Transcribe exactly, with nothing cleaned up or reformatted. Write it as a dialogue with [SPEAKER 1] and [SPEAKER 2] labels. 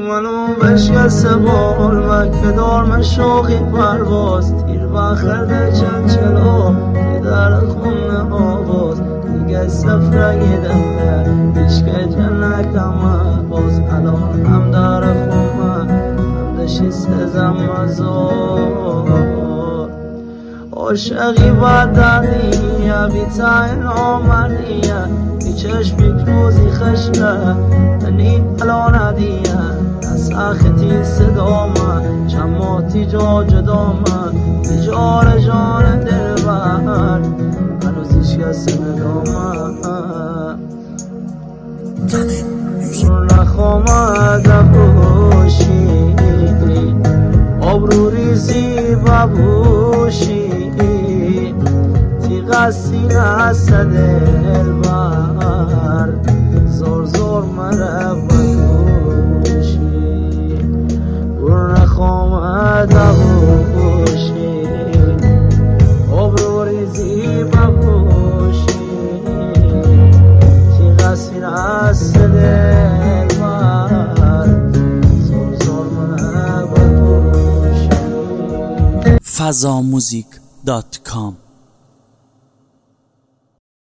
[SPEAKER 1] منو بشکست بال مکه دار من شوخی پرواز تیر بخرده چند چلو که در خونه آواز دیگه سفره گیدم هیچ که جنکم باز الان هم در خونه هم دشی سزم مزار عاشقی بدنیه بی تاین آمدیه بی چشمی کروزی خشته تنی الان دیه از اختی صدامه چماتی جا جدامه بیجار جان دلبر هنوز هیچ کسی ندامه نخوام دبوشی آبرو ریزی ببوشی تیغ سینه است دلبر زور زور مرا بکوشی نخوام دبوشی آبرو ریزی ببوشی تیغ سینه است دلبر زور زور مرا بکوشی
[SPEAKER 2] فضا موزیک دات کام